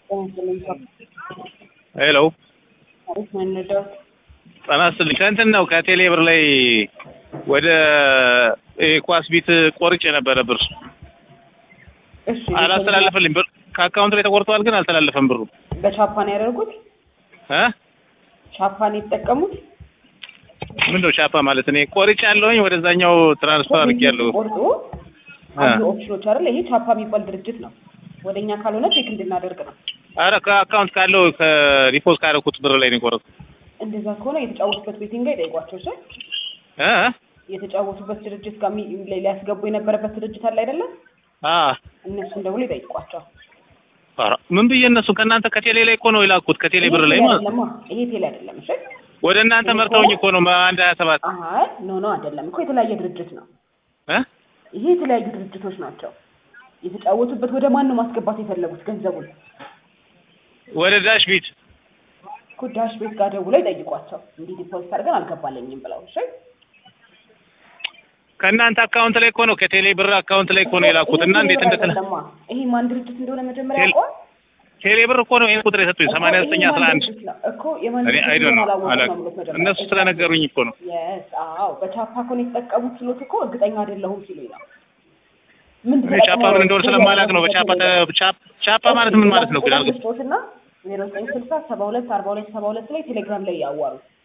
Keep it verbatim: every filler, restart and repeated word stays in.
ሄሎ ጣናስልኝ ከእንትን ነው ከቴሌ ብር ላይ ወደ ኳስ ቢት ቆርጬ ነበረ ብር እሺ አላስተላለፈልኝ ብር ከአካውንት ላይ ተቆርጧል ግን አልተላለፈም ብሩ በቻፓን ያደርጉት እ ቻፓን ይተጠቀሙት ምንድነው ቻፓ ማለት እኔ ቆርጬ ያለውኝ ወደዛኛው ትራንስፈር አድርጌያለሁ ቆርጦ አንዱ ኦፕሽኖች አይደል ይሄ ቻፓ የሚባል ድርጅት ነው ወደኛ ካልሆነ ቼክ እንድናደርግ ነው አረ ከአካውንት ካለው ከሪፖርት ካደረኩት ብር ላይ ነው ቆርጦ እንደዛ ከሆነ የተጫወቱበት ቤቲንግ ጋር ይጠይቋቸው እሺ እ የተጫወቱበት ድርጅት ጋር ሊያስገቡ የነበረበት ድርጅት አለ አይደለ አ እነሱን ደውሎ ይጠይቋቸው አረ ምን ብዬ እነሱ ከእናንተ ከቴሌ ላይ እኮ ነው ይላኩት ከቴሌ ብር ላይ ማለት ነው ይሄ ቴሌ አይደለም እሺ ወደ እናንተ መርተውኝ እኮ ነው አንድ ሃያ ሰባት አሃ ኖ ኖ አይደለም እኮ የተለያየ ድርጅት ነው እ ይሄ የተለያዩ ድርጅቶች ናቸው የተጫወቱበት ወደ ማን ነው ማስገባት የፈለጉት ገንዘቡን ወደ ዳሽ ቢት ኩዳሽ ቤት ጋር ደውሎ ይጠይቋቸው እንዲህ ዲፖዚት አድርገን አልገባለኝም ብለው እሺ ከእናንተ አካውንት ላይ እኮ ነው ከቴሌ ብር አካውንት ላይ እኮ ነው የላኩት እና እንዴት እንደተለ ይሄ ማን ድርጅት እንደሆነ መጀመሪያ ያውቀዋል ቴሌ ብር እኮ ነው ይሄን ቁጥር የሰጡኝ ሰማንያ ዘጠኝ አስራ አንድ እኮ የማን ድርጅት ነው አላወቅኩም እነሱ ስለነገሩኝ እኮ ነው yes አዎ በቻፓ እኮ ነው የተጠቀሙት ስሎት እኮ እርግጠኛ አይደለሁም ሲሉኝ ነው ምን ቻፓ ምን እንደሆነ ስለማላቅ ነው በቻፓ ቻፓ ማለት ምን ማለት ነው ግን አልገባኝም ዜሮ ዘጠኝ ስልሳ ሰባ ሁለት አርባ ሁለት ሰባ ሁለት ላይ ቴሌግራም ላይ ያዋሩ